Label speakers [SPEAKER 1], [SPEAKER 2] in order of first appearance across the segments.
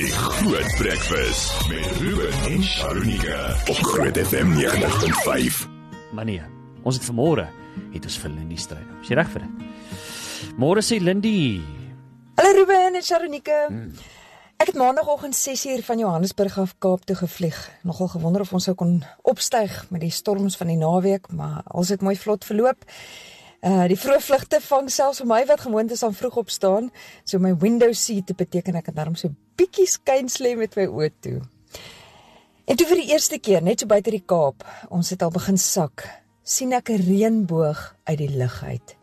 [SPEAKER 1] Die Groot Breakfast met Ruben en Sharonika op Groot FM 90.5.
[SPEAKER 2] Manie, ons het vanmôre het ons vir Lindy stryd. Is jy reg vir dit? Môre sê Lindy.
[SPEAKER 3] Hallo Ruben en Sharonika. Ek het maandagoggend 6:00 van Johannesburg af Kaap toe gevlieg. Nogal gewonder of ons sou kon opstyg met die storms van die naweek, maar alles het mooi vlot verloop. Die vroeë vlugte vang selfs vir my wat gewoond is aan vroeg opstaan, so my window seat te beteken ek het daarom so bietjie skynsle met my oë toe. En toe vir die eerste keer, net so buite die Kaap, ons het al begin sak, sien ek 'n reënboog uit die lug uit.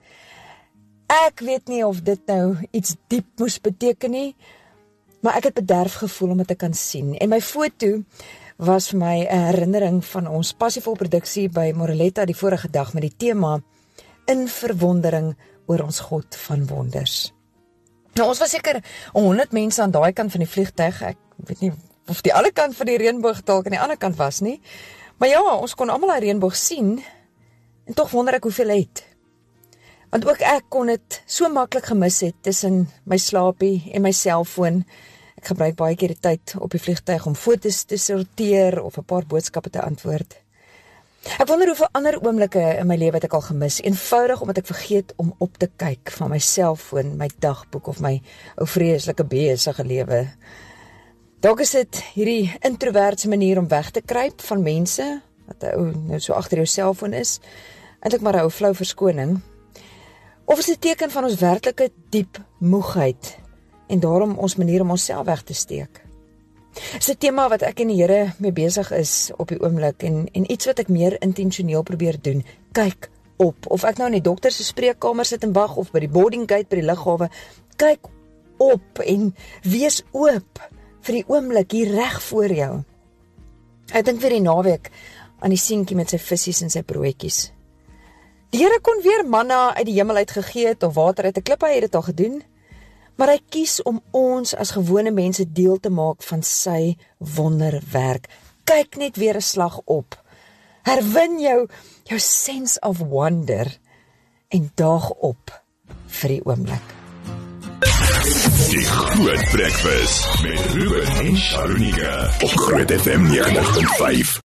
[SPEAKER 3] Ek weet nie of dit nou iets diep moes beteken nie, maar ek het bederf gevoel om dit te kan sien. En my foto was vir my 'n herinnering van ons passievol produksie by Moreletta die vorige dag met die tema in verwondering oor ons God van wonders. Nou, ons was seker 100 mense aan daai kant van die vliegtuig. Ek weet nie of die ander kant van die reënboog dalk aan die ander kant was nie. Maar ja, ons kon almal 'n reënboog sien en tog wonder ek hoeveel het. Want ook ek kon dit so maklik gemis het tussen my slaapie en my selfoon. Ek gebruik baie keer die tyd op die vliegtuig om foto's te sorteer of 'n paar boodskappe te antwoord. Ek wonder hoeveel ander oomblikke in my lewe het ek al gemis, eenvoudig omdat ek vergeet om op te kyk van my selfoon, my dagboek of my ou vreeslike besige lewe. Dalk is dit hierdie introvertse manier om weg te kruip van mense, wat 'n ou nou so agter jou selfoon is, eintlik maar 'n ou flou verskoning. Of is dit 'n teken van ons werklike diep moegheid en daarom ons manier om onsself weg te steek? Is 'n tema wat ek en die Here mee besig is op die oomblik en iets wat ek meer intentioneel probeer doen. Kyk op, of ek nou in die dokter se spreekkamer sit en wag of by die boarding gate by die lughawe, kyk op en wees oop vir die oomblik hier reg voor jou. Ek dink vir die naweek aan die seentjie met sy visse en sy broodjies. Die Here kon weer manna uit die hemel uit gegee het of water uit 'n klip, hy het dit al gedoen. Maar hy kies om ons as gewone mense deel te maak van sy wonderwerk. Kyk net weer 'n slag op. Herwin jou sense of wonder en daag op vir die oomblik.
[SPEAKER 1] Die Groot Breakfast met Ruben en Sharonika op Groot FM 90.5.